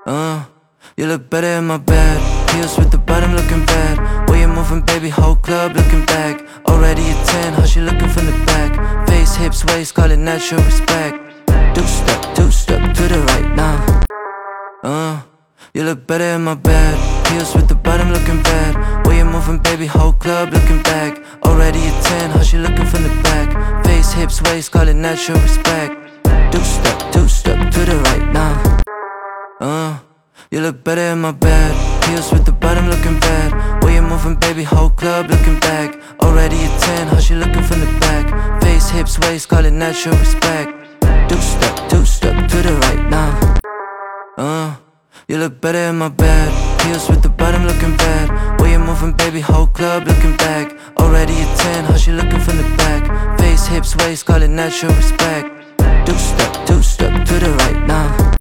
Uh, you look better in my bed. Heels with the bottom looking bad. Way you moving, baby, whole club looking back. Already a 10, how she looking from the back? Face, hips, waist, call it natural respect. Two-step to the right now. You look better in my bed. Heels with the bottom looking bad. Way you moving, baby, whole club looking back. Already a 10, how she looking from the back? Face, hips, waist, call it natural respect. Two-step to the right now. You look better in my bed. Heels with the bottom looking bad. Way you moving, baby, whole club looking back. Already a 10, how she looking from the back? Face, hips, waist, call it natural respect. Two-step to the right now. You look better in my bed. Heels with the bottom looking bad. Way you moving, baby, whole club looking back. Already a 10, how she looking from the back? Face, hips, waist, call it natural respect. Two-step to the right now.